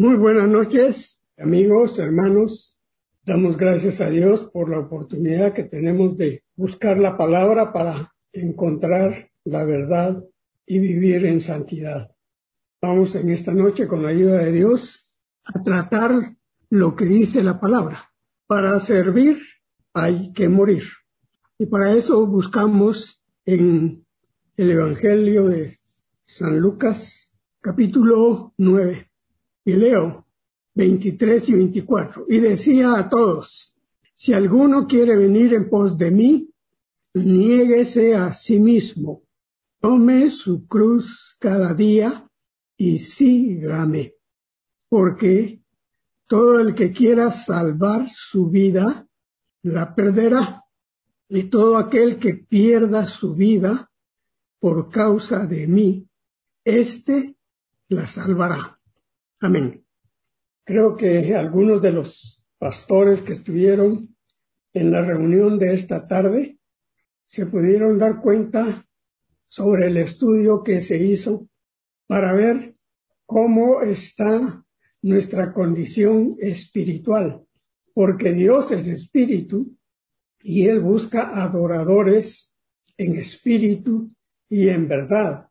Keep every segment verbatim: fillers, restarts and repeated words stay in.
Muy buenas noches, amigos, hermanos. Damos gracias a Dios por la oportunidad que tenemos de buscar la palabra para encontrar la verdad y vivir en santidad. Vamos en esta noche, con la ayuda de Dios, a tratar lo que dice la palabra. Para servir hay que morir. Y para eso buscamos en el Evangelio de San Lucas, capítulo nueve. Y leo veintitrés y veinticuatro. Y decía a todos: si alguno quiere venir en pos de mí, niéguese a sí mismo, tome su cruz cada día y sígame. Porque todo el que quiera salvar su vida, la perderá. Y todo aquel que pierda su vida por causa de mí, éste la salvará. Amén. Creo que algunos de los pastores que estuvieron en la reunión de esta tarde se pudieron dar cuenta sobre el estudio que se hizo para ver cómo está nuestra condición espiritual, porque Dios es espíritu y Él busca adoradores en espíritu y en verdad.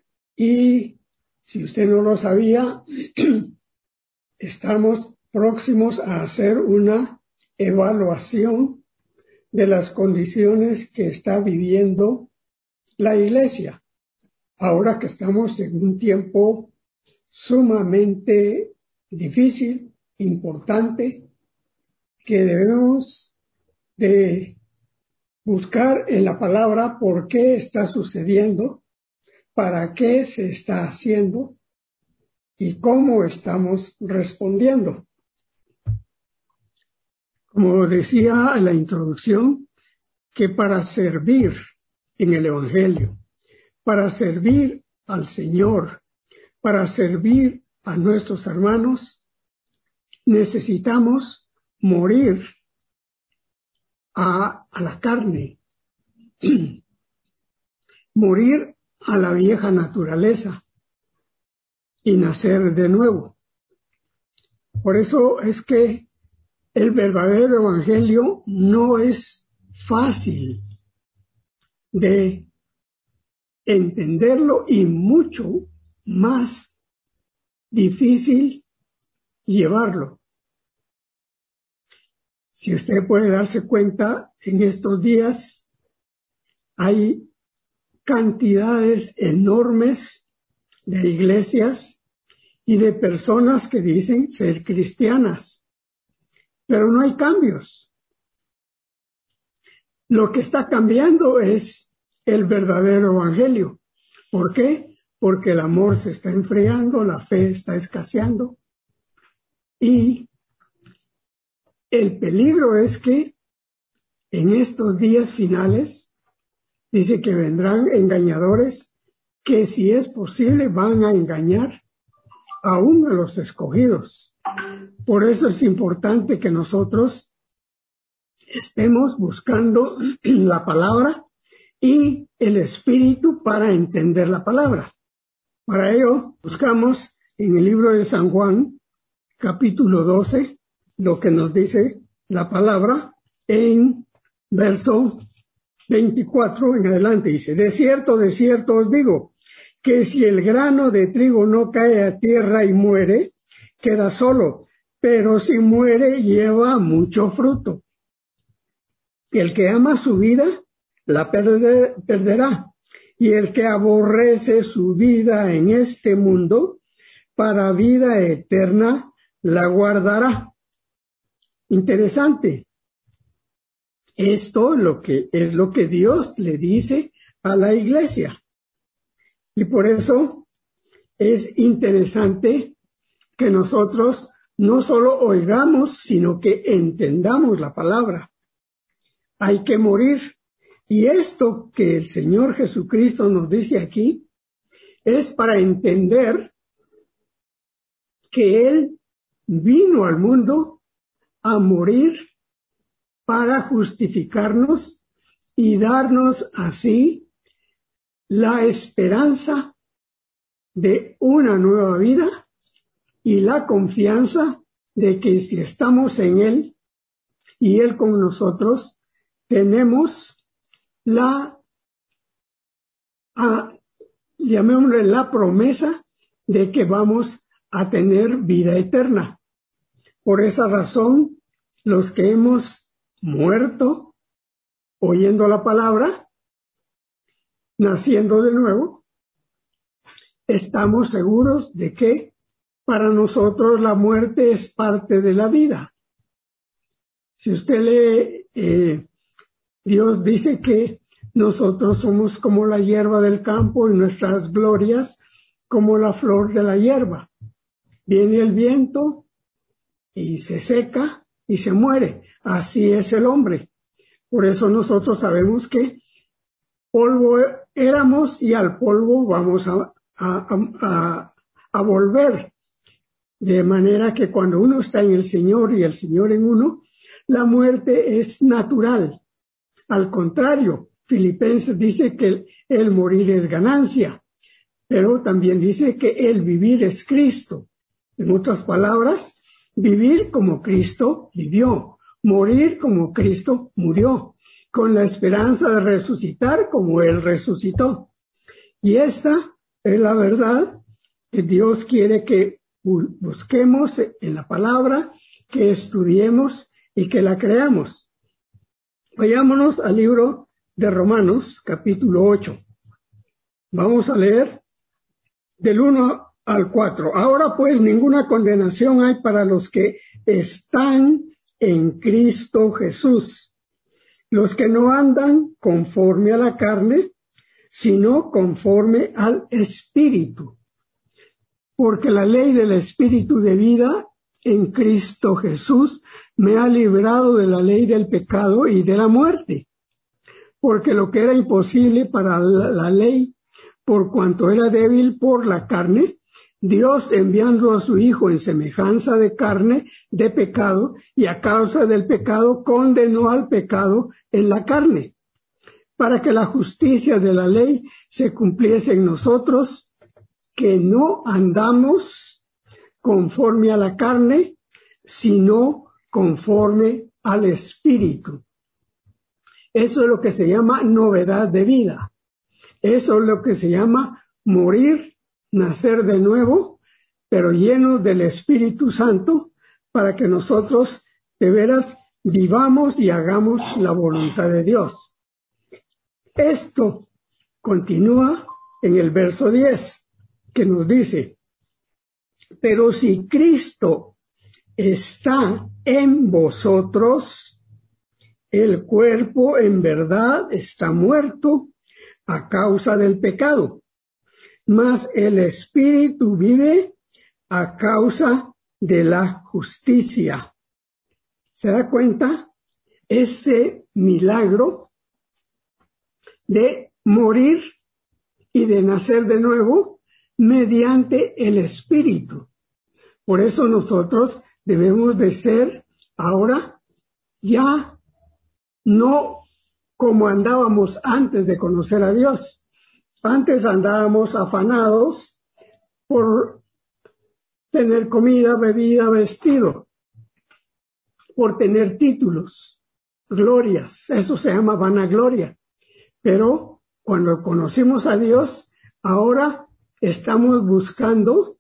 Y si usted no lo sabía, estamos próximos a hacer una evaluación de las condiciones que está viviendo la Iglesia, ahora que estamos en un tiempo sumamente difícil, importante, que debemos de buscar en la palabra por qué está sucediendo, para qué se está haciendo y cómo estamos respondiendo. Como decía en la introducción, que para servir en el Evangelio, para servir al Señor, para servir a nuestros hermanos, necesitamos morir a, a la carne, morir a la vieja naturaleza y nacer de nuevo. Por eso es que el verdadero evangelio no es fácil de entenderlo y mucho más difícil llevarlo. Si usted puede darse cuenta, en estos días hay cantidades enormes de iglesias y de personas que dicen ser cristianas, pero no hay cambios. Lo que está cambiando es el verdadero evangelio. ¿Por qué? Porque el amor se está enfriando, la fe está escaseando y el peligro es que en estos días finales dice que vendrán engañadores que, si es posible, van a engañar aún a los escogidos. Por eso es importante que nosotros estemos buscando la palabra y el Espíritu para entender la palabra. Para ello buscamos en el libro de San Juan, capítulo doce, lo que nos dice la palabra en verso veinticuatro en adelante. Dice: de cierto, de cierto os digo, que si el grano de trigo no cae a tierra y muere, queda solo, pero si muere lleva mucho fruto. El que ama su vida, la perder, perderá, y el que aborrece su vida en este mundo, para vida eterna la guardará. Interesante. Esto lo que es lo que Dios le dice a la iglesia. Y por eso es interesante que nosotros no solo oigamos, sino que entendamos la palabra. Hay que morir. Y esto que el Señor Jesucristo nos dice aquí es para entender que Él vino al mundo a morir para justificarnos y darnos así la esperanza de una nueva vida y la confianza de que si estamos en Él y Él con nosotros, tenemos la, a, llamémosle la promesa de que vamos a tener vida eterna. Por esa razón, los que hemos muerto oyendo la palabra, naciendo de nuevo, estamos seguros de que para nosotros la muerte es parte de la vida. Si usted lee, eh, Dios dice que nosotros somos como la hierba del campo y nuestras glorias como la flor de la hierba. Viene el viento y se seca y se muere. Así es el hombre. Por eso nosotros sabemos que polvo éramos y al polvo vamos a, a, a, a volver. De manera que cuando uno está en el Señor y el Señor en uno, la muerte es natural. Al contrario, Filipenses dice que el morir es ganancia, pero también dice que el vivir es Cristo. En otras palabras, vivir como Cristo vivió, morir como Cristo murió, con la esperanza de resucitar como Él resucitó. Y esta es la verdad que Dios quiere que busquemos en la palabra, que estudiemos y que la creamos. Vayámonos al libro de Romanos, capítulo ocho. Vamos a leer del uno al cuatro. Ahora pues ninguna condenación hay para los que están en Cristo Jesús, los que no andan conforme a la carne, sino conforme al Espíritu. Porque la ley del Espíritu de vida en Cristo Jesús me ha librado de la ley del pecado y de la muerte. Porque lo que era imposible para la, la ley, por cuanto era débil por la carne, Dios enviando a su Hijo en semejanza de carne, de pecado, y a causa del pecado condenó al pecado en la carne, para que la justicia de la ley se cumpliese en nosotros, que no andamos conforme a la carne, sino conforme al Espíritu. Eso es lo que se llama novedad de vida. Eso es lo que se llama morir, nacer de nuevo, pero lleno del Espíritu Santo, para que nosotros de veras vivamos y hagamos la voluntad de Dios. Esto continúa en el verso diez. Que nos dice, pero si Cristo está en vosotros, el cuerpo en verdad está muerto a causa del pecado, mas el Espíritu vive a causa de la justicia. ¿Se da cuenta? Ese milagro de morir y de nacer de nuevo mediante el Espíritu. Por eso nosotros debemos de ser ahora ya no como andábamos antes de conocer a Dios. Antes andábamos afanados por tener comida, bebida, vestido, por tener títulos, glorias. Eso se llama vanagloria. Pero cuando conocimos a Dios, ahora estamos buscando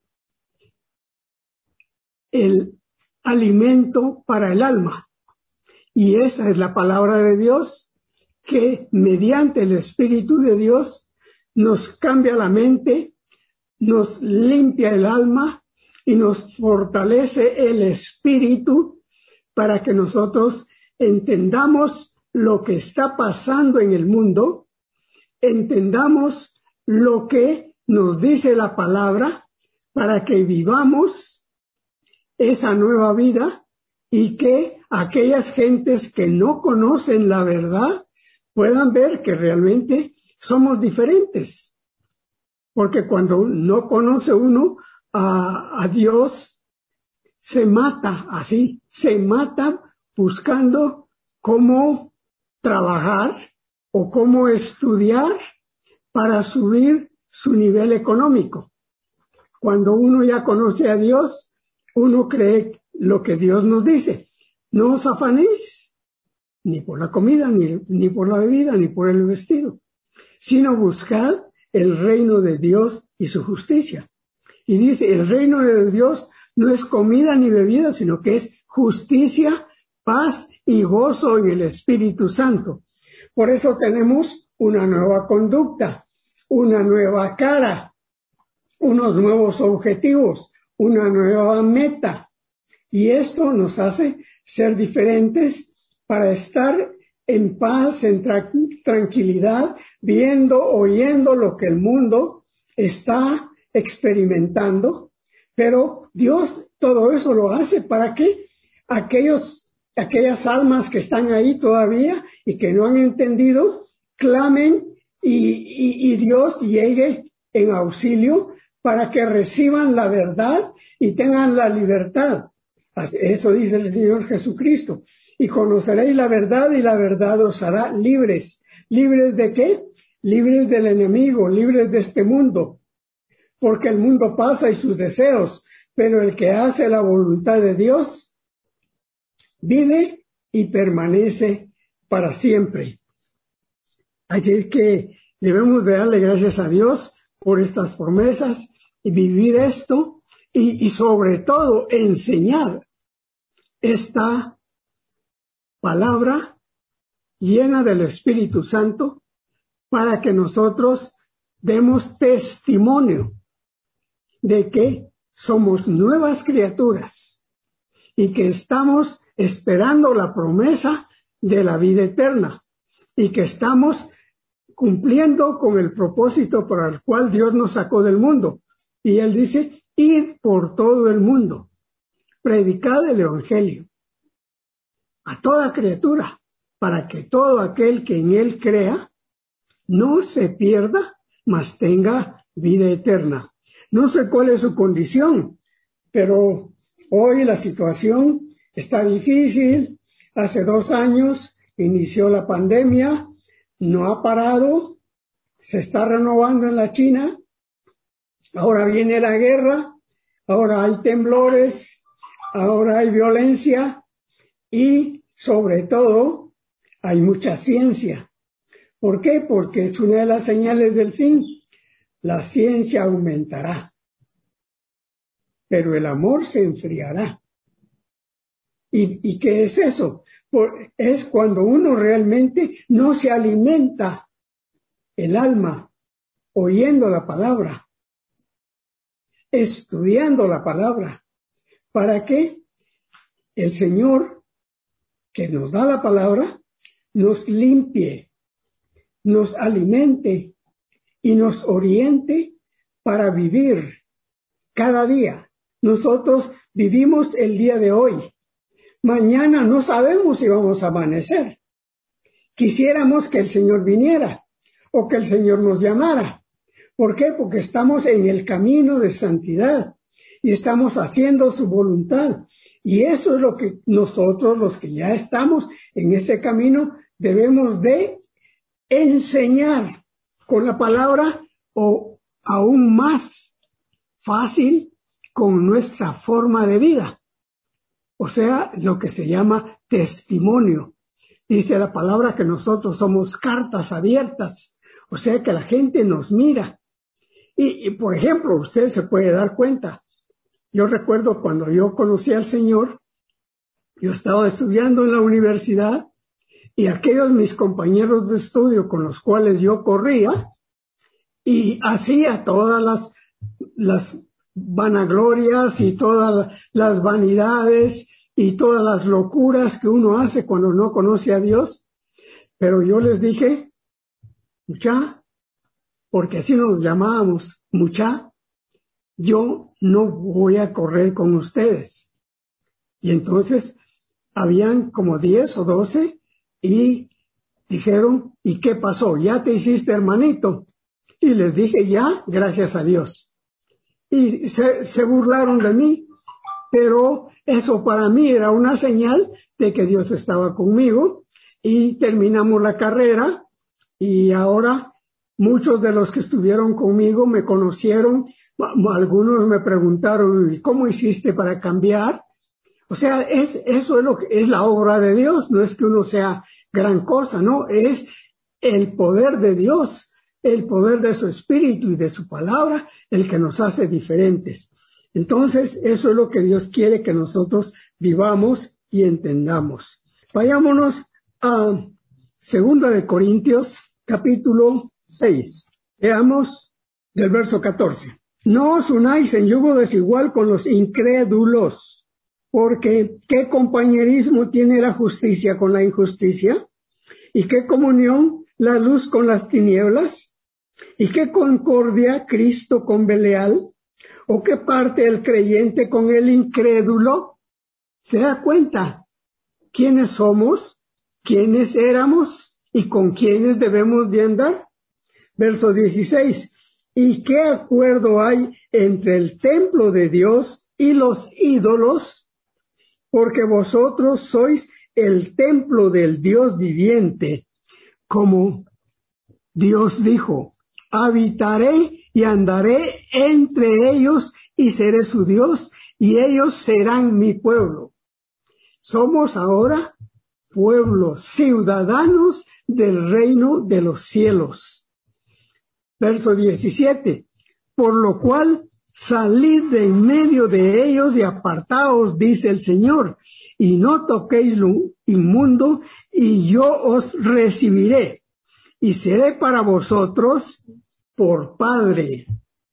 el alimento para el alma. Y esa es la palabra de Dios, que mediante el Espíritu de Dios nos cambia la mente, nos limpia el alma y nos fortalece el espíritu para que nosotros entendamos lo que está pasando en el mundo, entendamos lo que nos dice la palabra para que vivamos esa nueva vida y que aquellas gentes que no conocen la verdad puedan ver que realmente somos diferentes. Porque cuando no conoce uno a, a Dios, se mata así, se mata buscando cómo trabajar o cómo estudiar para subir su nivel económico. Cuando uno ya conoce a Dios, uno cree lo que Dios nos dice. No os afanéis, ni por la comida, ni, ni por la bebida, ni por el vestido, sino buscad el reino de Dios y su justicia. Y dice, el reino de Dios no es comida ni bebida, sino que es justicia, paz y gozo en el Espíritu Santo. Por eso tenemos una nueva conducta, una nueva cara, unos nuevos objetivos, una nueva meta. Y esto nos hace ser diferentes para estar en paz, en tra- tranquilidad, viendo, oyendo lo que el mundo está experimentando. Pero Dios todo eso lo hace para que aquellos, aquellas almas que están ahí todavía y que no han entendido, clamen y, y, y Dios llegue en auxilio para que reciban la verdad y tengan la libertad. Eso dice el Señor Jesucristo. Y conoceréis la verdad y la verdad os hará libres. ¿Libres de qué? Libres del enemigo, libres de este mundo. Porque el mundo pasa y sus deseos, pero el que hace la voluntad de Dios vive y permanece para siempre. Así que debemos de darle gracias a Dios por estas promesas y vivir esto y, y sobre todo enseñar esta palabra llena del Espíritu Santo para que nosotros demos testimonio de que somos nuevas criaturas y que estamos esperando la promesa de la vida eterna y que estamos cumpliendo con el propósito para el cual Dios nos sacó del mundo. Y Él dice, id por todo el mundo, predicad el Evangelio a toda criatura, para que todo aquel que en Él crea no se pierda, mas tenga vida eterna. No sé cuál es su condición, pero hoy la situación está difícil. Hace dos años inició la pandemia, no ha parado, se está renovando en la China, ahora viene la guerra, ahora hay temblores, ahora hay violencia y sobre todo hay mucha ciencia. ¿Por qué? Porque es una de las señales del fin. La ciencia aumentará, pero el amor se enfriará. ¿Y, y qué es eso? Por, es cuando uno realmente no se alimenta el alma oyendo la palabra, estudiando la palabra, para que el Señor que nos da la palabra nos limpie, nos alimente y nos oriente para vivir cada día. Nosotros vivimos el día de hoy. Mañana no sabemos si vamos a amanecer. Quisiéramos que el Señor viniera o que el Señor nos llamara. ¿Por qué? Porque estamos en el camino de santidad y estamos haciendo su voluntad. Y eso es lo que nosotros, los que ya estamos en ese camino, debemos de enseñar con la palabra o aún más fácil con nuestra forma de vida. O sea, lo que se llama testimonio. Dice la palabra que nosotros somos cartas abiertas, o sea que la gente nos mira. Y, y por ejemplo, usted se puede dar cuenta. Yo recuerdo cuando yo conocí al Señor, yo estaba estudiando en la universidad y aquellos mis compañeros de estudio con los cuales yo corría y hacía todas las, las vanaglorias y todas las vanidades y todas las locuras que uno hace cuando no conoce a Dios. Pero yo les dije, mucha, porque así nos llamábamos, mucha, yo no voy a correr con ustedes. Y entonces habían como diez o doce y dijeron, ¿y qué pasó? ¿Ya te hiciste hermanito? Y les dije, ya, gracias a Dios. Y se, se burlaron de mí, pero eso para mí era una señal de que Dios estaba conmigo y terminamos la carrera y ahora muchos de los que estuvieron conmigo me conocieron Algunos me preguntaron, ¿cómo hiciste para cambiar? O sea, es, eso es lo que es la obra de Dios, no es que uno sea gran cosa, no, es el poder de Dios, el poder de su espíritu y de su palabra, el que nos hace diferentes. Entonces, eso es lo que Dios quiere que nosotros vivamos y entendamos. Vayámonos a Segunda de Corintios, capítulo seis. Veamos del verso catorce. No os unáis en yugo desigual con los incrédulos, porque ¿qué compañerismo tiene la justicia con la injusticia? ¿Y qué comunión la luz con las tinieblas? ¿Y qué concordia Cristo con Belial? ¿O qué parte el creyente con el incrédulo? ¿Se da cuenta quiénes somos, quiénes éramos y con quiénes debemos de andar? Verso dieciséis. ¿Y qué acuerdo hay entre el templo de Dios y los ídolos? Porque vosotros sois el templo del Dios viviente, como Dios dijo, habitaré y andaré entre ellos y seré su Dios, y ellos serán mi pueblo. Somos ahora pueblos, ciudadanos del reino de los cielos. Verso diecisiete. Por lo cual, salid de en medio de ellos y apartaos, dice el Señor, y no toquéis lo inmundo, y yo os recibiré, y seré para vosotros por Padre.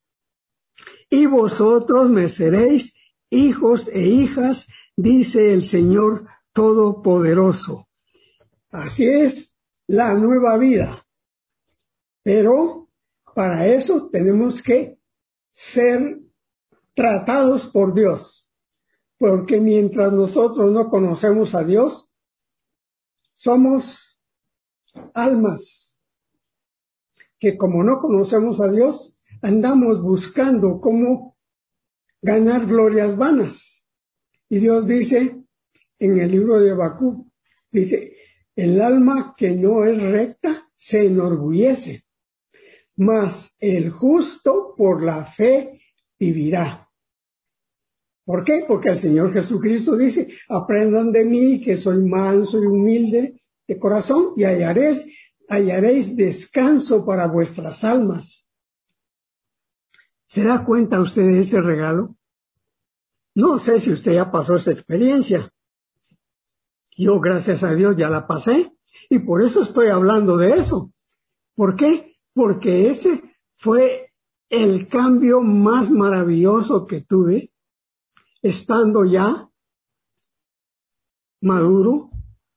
Y vosotros me seréis hijos e hijas, dice el Señor Todopoderoso. Así es la nueva vida. Pero para eso tenemos que ser tratados por Dios, porque mientras nosotros no conocemos a Dios, somos almas que como no conocemos a Dios, andamos buscando cómo ganar glorias vanas. Y Dios dice en el libro de Habacuc, dice, el alma que no es recta se enorgullece, mas el justo por la fe vivirá. ¿Por qué? Porque el Señor Jesucristo dice, aprendan de mí que soy manso y humilde de corazón y hallaréis, hallaréis descanso para vuestras almas. ¿Se da cuenta usted de ese regalo? No sé si usted ya pasó esa experiencia. Yo, gracias a Dios, ya la pasé y por eso estoy hablando de eso. ¿Por qué? Porque ese fue el cambio más maravilloso que tuve, estando ya maduro,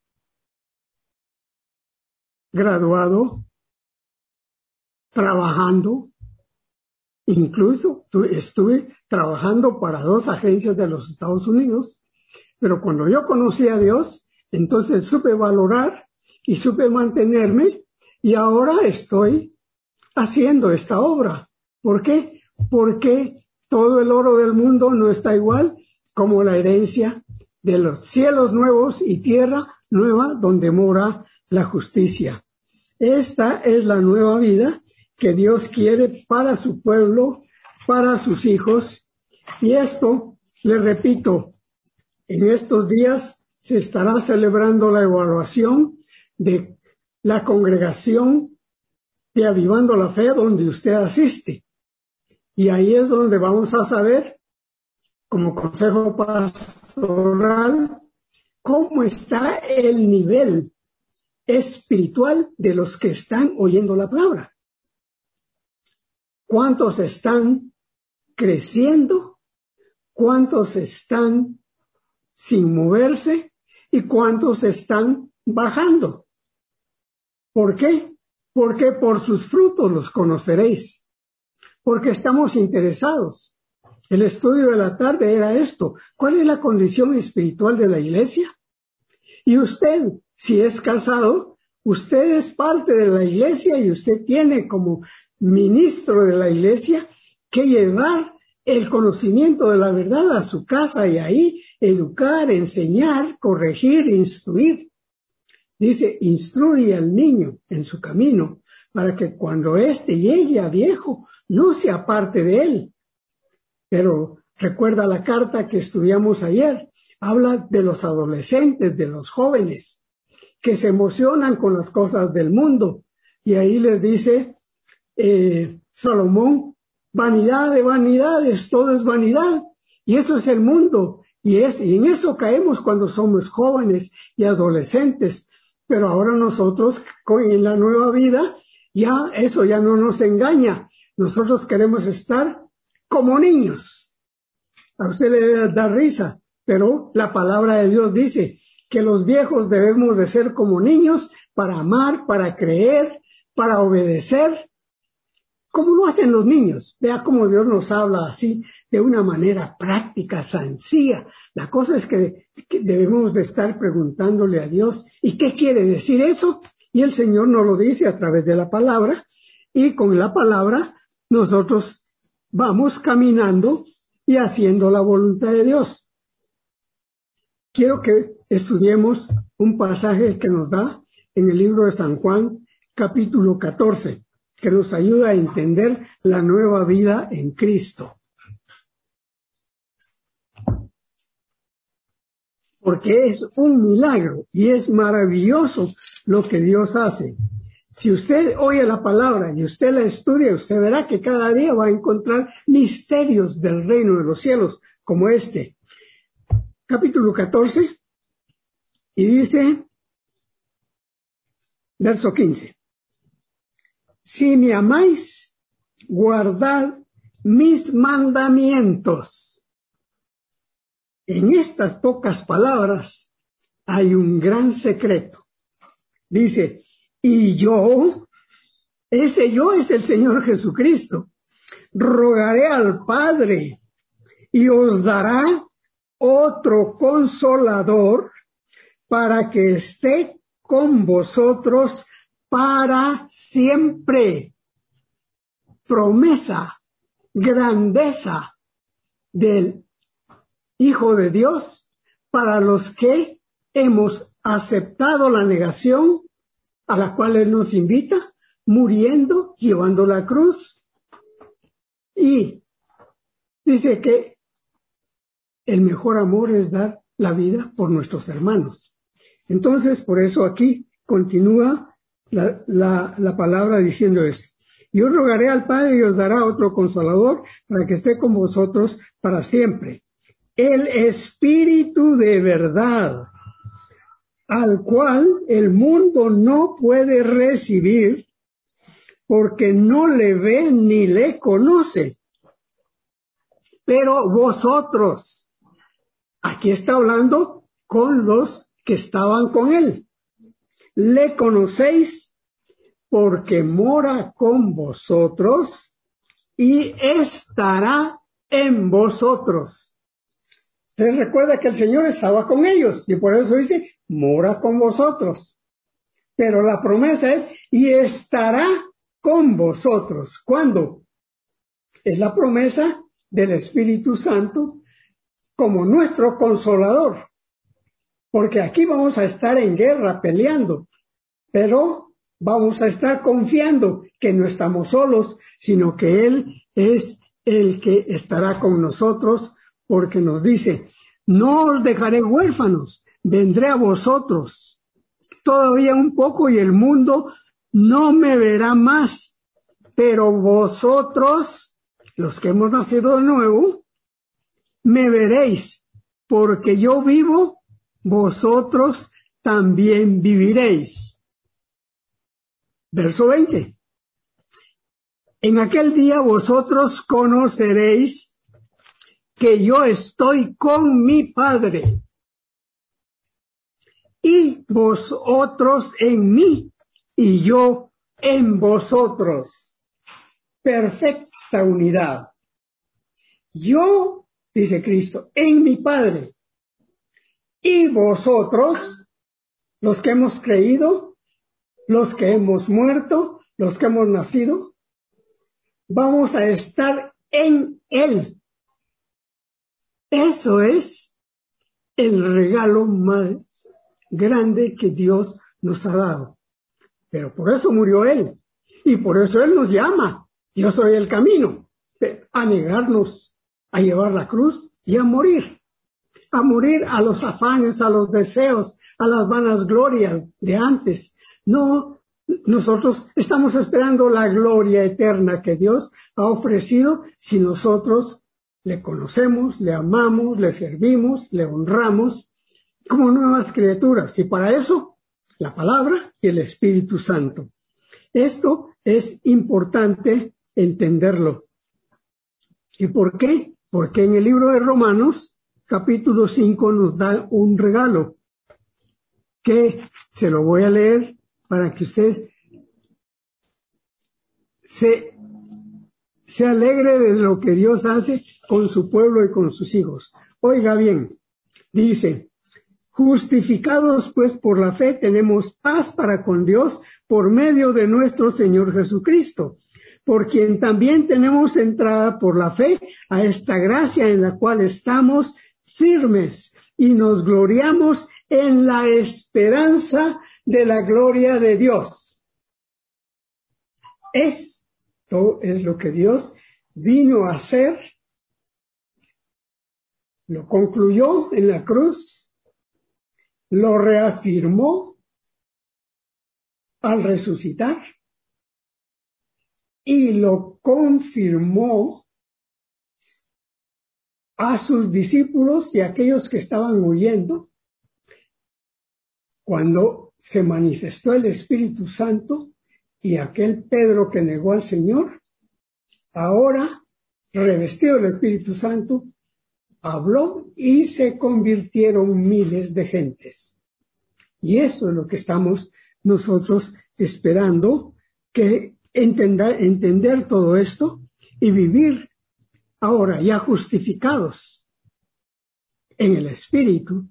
graduado, trabajando, incluso estuve trabajando para dos agencias de los Estados Unidos, pero cuando yo conocí a Dios, entonces supe valorar y supe mantenerme y ahora estoy haciendo esta obra. ¿Por qué? Porque todo el oro del mundo no está igual como la herencia de los cielos nuevos y tierra nueva donde mora la justicia. Esta es la nueva vida que Dios quiere para su pueblo, para sus hijos. Y esto, le repito, en estos días se estará celebrando la evaluación de la congregación de Avivando la Fe donde usted asiste. Y ahí es donde vamos a saber, como consejo pastoral, cómo está el nivel espiritual de los que están oyendo la palabra. ¿Cuántos están creciendo? ¿Cuántos están sin moverse? ¿Y cuántos están bajando? ¿Por qué? Porque por sus frutos los conoceréis. Porque estamos interesados. El estudio de la tarde era esto. ¿Cuál es la condición espiritual de la iglesia? Y usted, si es casado, usted es parte de la iglesia y usted tiene como ministro de la iglesia que llevar el conocimiento de la verdad a su casa y ahí educar, enseñar, corregir, instruir. Dice, instruye al niño en su camino para que cuando éste llegue a viejo no se aparte de él. Pero recuerda la carta que estudiamos ayer, habla de los adolescentes, de los jóvenes, que se emocionan con las cosas del mundo. Y ahí les dice eh, Salomón, vanidad de vanidades, todo es vanidad. Y eso es el mundo. Y, es, y en eso caemos cuando somos jóvenes y adolescentes. Pero ahora nosotros, en la nueva vida, ya eso ya no nos engaña. Nosotros queremos estar como niños. A usted le da risa, pero la palabra de Dios dice que los viejos debemos de ser como niños para amar, para creer, para obedecer, como lo hacen los niños. Vea cómo Dios nos habla así, de una manera práctica, sencilla. La cosa es que, que debemos de estar preguntándole a Dios, ¿y qué quiere decir eso? Y el Señor nos lo dice a través de la palabra, y con la palabra nosotros vamos caminando y haciendo la voluntad de Dios. Quiero que estudiemos un pasaje que nos da en el libro de San Juan, capítulo catorce, que nos ayuda a entender la nueva vida en Cristo. Porque es un milagro y es maravilloso lo que Dios hace. Si usted oye la palabra y usted la estudia, usted verá que cada día va a encontrar misterios del reino de los cielos, como este. Capítulo catorce, y dice, verso quince, si me amáis, guardad mis mandamientos. En estas pocas palabras hay un gran secreto. Dice, y yo, ese yo es el Señor Jesucristo, rogaré al Padre y os dará otro consolador para que esté con vosotros para siempre. Promesa, grandeza del Hijo de Dios para los que hemos aceptado la negación a la cual Él nos invita, muriendo, llevando la cruz. Y dice que el mejor amor es dar la vida por nuestros hermanos. Entonces, por eso aquí continúa la, la, la palabra diciendo esto. Yo rogaré al Padre y os dará otro consolador para que esté con vosotros para siempre. El Espíritu de verdad, al cual el mundo no puede recibir porque no le ve ni le conoce. Pero vosotros, aquí está hablando con los que estaban con él, le conocéis porque mora con vosotros y estará en vosotros. Ustedes recuerdan que el Señor estaba con ellos y por eso dice, mora con vosotros. Pero la promesa es, y estará con vosotros. ¿Cuándo? Es la promesa del Espíritu Santo como nuestro consolador. Porque aquí vamos a estar en guerra, peleando, pero vamos a estar confiando que no estamos solos, sino que Él es el que estará con nosotros, porque nos dice, no os dejaré huérfanos, vendré a vosotros. Todavía un poco y el mundo no me verá más, pero vosotros, los que hemos nacido de nuevo, me veréis, porque yo vivo, vosotros también viviréis. Verso veinte. En aquel día vosotros conoceréis que yo estoy con mi Padre y vosotros en mí y yo en vosotros. Perfecta unidad. Yo, dice Cristo, en mi Padre y vosotros, los que hemos creído, los que hemos muerto, los que hemos nacido, vamos a estar en Él. Eso es el regalo más grande que Dios nos ha dado. Pero por eso murió Él. Y por eso Él nos llama. Yo soy el camino. A negarnos a llevar la cruz y a morir. A morir a los afanes, a los deseos, a las vanas glorias de antes. No, nosotros estamos esperando la gloria eterna que Dios ha ofrecido si nosotros le conocemos, le amamos, le servimos, le honramos como nuevas criaturas. Y para eso, la palabra y el Espíritu Santo. Esto es importante entenderlo. ¿Y por qué? Porque en el libro de Romanos, capítulo cinco, nos da un regalo que se lo voy a leer para que usted se, se alegre de lo que Dios hace con su pueblo y con sus hijos. Oiga bien, dice: justificados pues por la fe tenemos paz para con Dios por medio de nuestro Señor Jesucristo, por quien también tenemos entrada por la fe a esta gracia en la cual estamos firmes y nos gloriamos en la esperanza de la gloria de Dios. Esto es lo que Dios vino a hacer, lo concluyó en la cruz, lo reafirmó al resucitar y lo confirmó a sus discípulos y a aquellos que estaban huyendo cuando se manifestó el Espíritu Santo y aquel Pedro que negó al Señor, ahora revestido del Espíritu Santo, habló y se convirtieron miles de gentes. Y eso es lo que estamos nosotros esperando, que entender, entender todo esto y vivir ahora ya justificados en el Espíritu,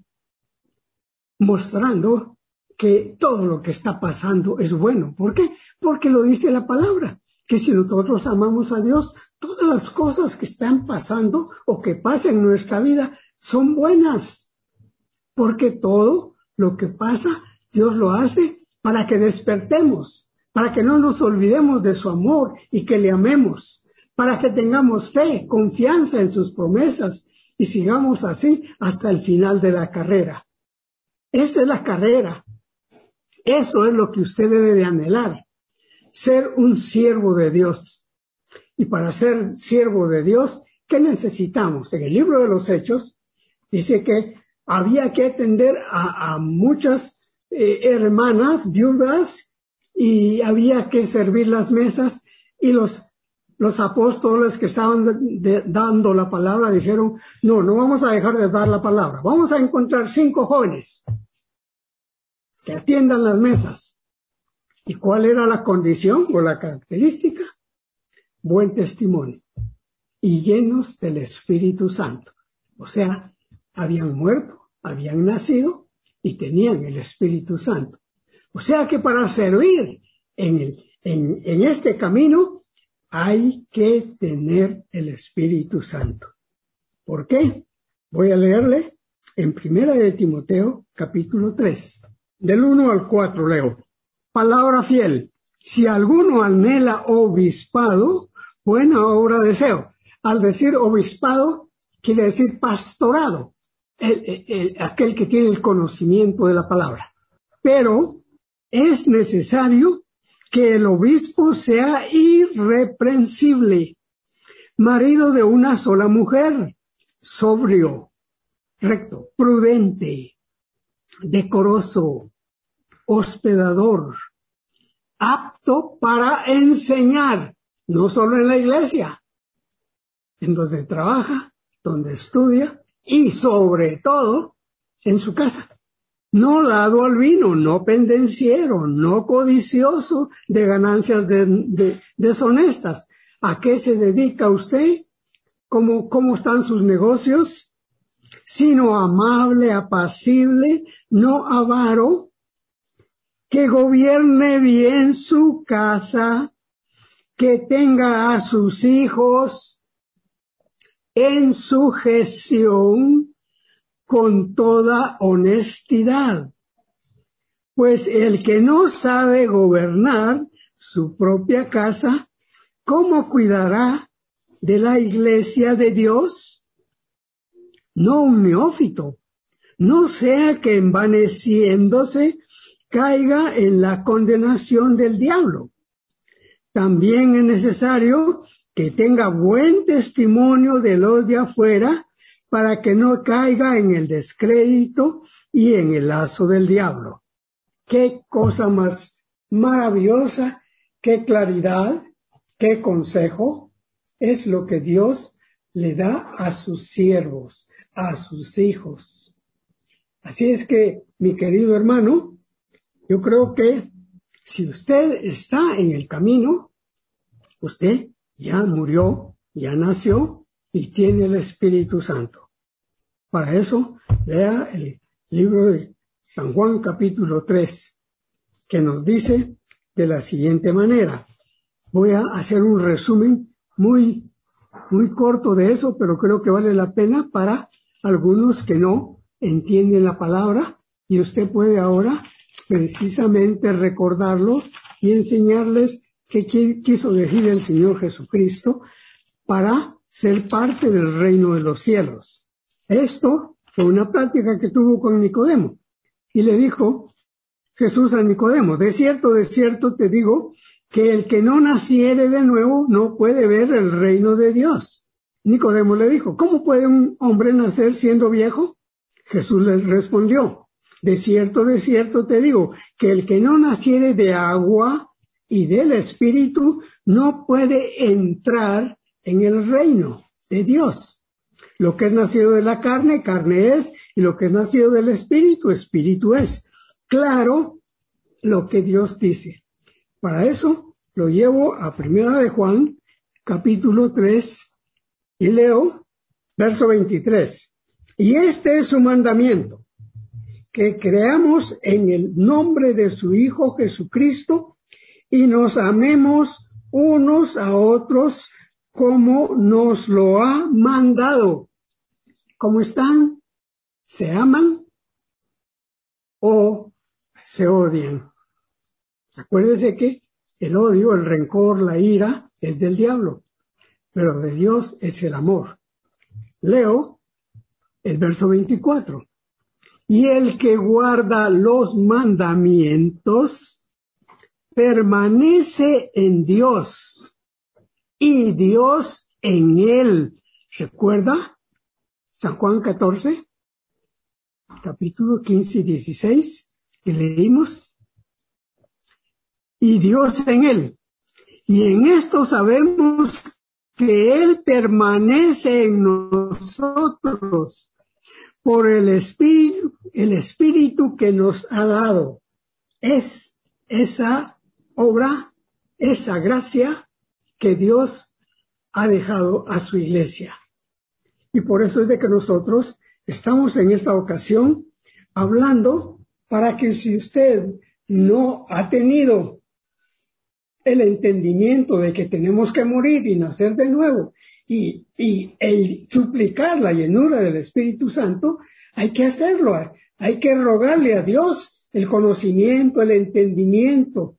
mostrando que todo lo que está pasando es bueno. ¿Por qué? Porque lo dice la palabra, que si nosotros amamos a Dios, todas las cosas que están pasando o que pasan en nuestra vida son buenas, porque todo lo que pasa, Dios lo hace para que despertemos, para que no nos olvidemos de su amor y que le amemos, para que tengamos fe, confianza en sus promesas y sigamos así hasta el final de la carrera. Esa es la carrera. Eso es lo que usted debe de anhelar, ser un siervo de Dios. Y para ser siervo de Dios, ¿qué necesitamos? En el libro de los Hechos dice que había que atender a, a muchas eh, hermanas viudas y había que servir las mesas, y los Los apóstoles que estaban de, de, dando la palabra dijeron: no, no vamos a dejar de dar la palabra. Vamos a encontrar cinco jóvenes que atiendan las mesas. ¿Y cuál era la condición o la característica? Buen testimonio y llenos del Espíritu Santo. O sea, habían muerto, habían nacido y tenían el Espíritu Santo. O sea que para servir en, el, en, en este camino hay que tener el Espíritu Santo. ¿Por qué? Voy a leerle en Primera de Timoteo, capítulo tres, del uno al cuatro leo. Palabra fiel: si alguno anhela obispado, buena obra deseo. Al decir obispado, quiere decir pastorado, el, el, el, aquel que tiene el conocimiento de la palabra. Pero es necesario que el obispo sea irreprensible, marido de una sola mujer, sobrio, recto, prudente, decoroso, hospedador, apto para enseñar, no solo en la iglesia, en donde trabaja, donde estudia y sobre todo en su casa. No dado al vino, no pendenciero, no codicioso de ganancias de, de, deshonestas. ¿A qué se dedica usted? ¿Cómo, cómo están sus negocios? Sino amable, apacible, no avaro, que gobierne bien su casa, que tenga a sus hijos en sujeción con toda honestidad, pues el que no sabe gobernar su propia casa, ¿cómo cuidará de la iglesia de Dios? no un neófito, no sea que envaneciéndose caiga en la condenación del diablo. También es necesario que tenga buen testimonio de los de afuera para que no caiga en el descrédito y en el lazo del diablo. Qué cosa más maravillosa, qué claridad, qué consejo es lo que Dios le da a sus siervos, a sus hijos. Así es que, mi querido hermano, yo creo que si usted está en el camino, usted ya murió, ya nació y tiene el Espíritu Santo. Para eso, lea el libro de San Juan capítulo tres, que nos dice de la siguiente manera. Voy a hacer un resumen muy, muy corto de eso, pero creo que vale la pena para algunos que no entienden la palabra, y usted puede ahora precisamente recordarlo y enseñarles qué quiso decir el Señor Jesucristo para ser parte del reino de los cielos. Esto fue una plática que tuvo con Nicodemo, y le dijo Jesús a Nicodemo: de cierto, de cierto te digo, que el que no naciere de nuevo no puede ver el reino de Dios. Nicodemo le dijo: ¿cómo puede un hombre nacer siendo viejo? Jesús le respondió: de cierto, de cierto te digo, que el que no naciere de agua y del Espíritu no puede entrar en el reino de Dios. Lo que es nacido de la carne, carne es, y lo que es nacido del Espíritu, Espíritu es. Claro lo que Dios dice. Para eso lo llevo a Primera de Juan, capítulo tres, y leo verso veintitrés. Y este es su mandamiento, que creamos en el nombre de su Hijo Jesucristo y nos amemos unos a otros como nos lo ha mandado. ¿Cómo están? ¿Se aman o se odian? Acuérdese que el odio, el rencor, la ira es del diablo, pero de Dios es el amor. Leo el verso veinticuatro. Y el que guarda los mandamientos permanece en Dios y Dios en él. ¿Recuerda San Juan catorce, capítulo quince y dieciséis, que leímos? Y Dios en él. Y en esto sabemos que Él permanece en nosotros por el Espíritu, el Espíritu que nos ha dado. Es esa obra, esa gracia que Dios ha dejado a su iglesia. Y por eso es de que nosotros estamos en esta ocasión hablando para que si usted no ha tenido el entendimiento de que tenemos que morir y nacer de nuevo y, y el suplicar la llenura del Espíritu Santo, hay que hacerlo, hay que rogarle a Dios el conocimiento, el entendimiento.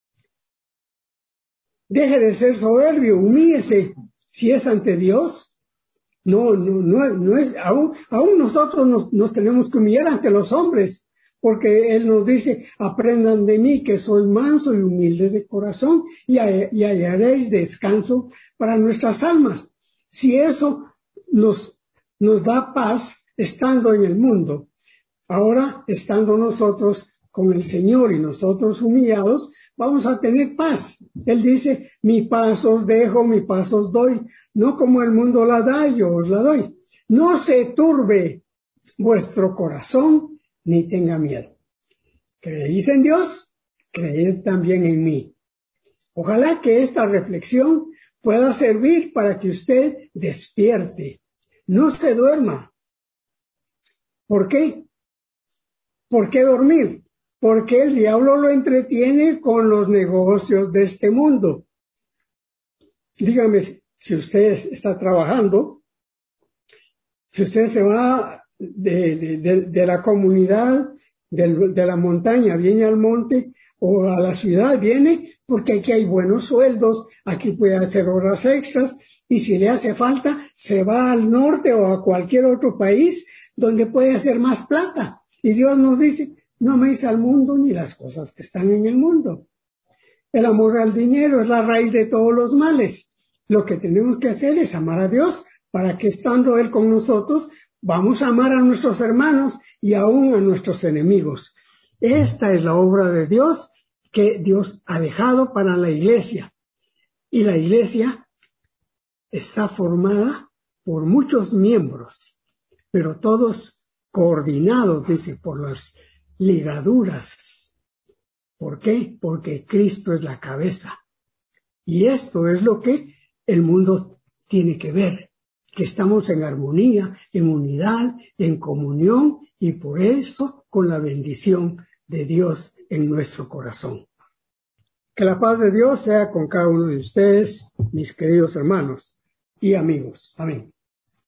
Deje de ser soberbio, humíllese si es ante Dios. No, no, no, no es, aún, aún nosotros nos, nos tenemos que humillar ante los hombres, porque Él nos dice: aprendan de mí que soy manso y humilde de corazón, y, y hallaréis descanso para nuestras almas. Si eso nos, nos da paz estando en el mundo, ahora estando nosotros con el Señor y nosotros humillados, vamos a tener paz. Él dice: mi paz os dejo, mi paz os doy, no como el mundo la da, yo os la doy. No se turbe vuestro corazón, ni tenga miedo. ¿Creéis en Dios? Creed también en mí. Ojalá que esta reflexión pueda servir para que usted despierte, no se duerma. ¿Por qué? ¿Por qué dormir? Porque el diablo lo entretiene con los negocios de este mundo. Dígame, si usted está trabajando, si usted se va de, de, de, de la comunidad, de, de la montaña, viene al monte, o a la ciudad, viene porque aquí hay buenos sueldos, aquí puede hacer horas extras, y si le hace falta, se va al norte o a cualquier otro país donde puede hacer más plata. Y Dios nos dice, no améis al mundo ni las cosas que están en el mundo. El amor al dinero es la raíz de todos los males. Lo que tenemos que hacer es amar a Dios para que estando Él con nosotros, vamos a amar a nuestros hermanos y aún a nuestros enemigos. Esta es la obra de Dios que Dios ha dejado para la iglesia. Y la iglesia está formada por muchos miembros, pero todos coordinados, dice, por las ligaduras. ¿Por qué? Porque Cristo es la cabeza. Y esto es lo que el mundo tiene que ver, que estamos en armonía, en unidad, en comunión y por eso con la bendición de Dios en nuestro corazón. Que la paz de Dios sea con cada uno de ustedes, mis queridos hermanos y amigos. Amén.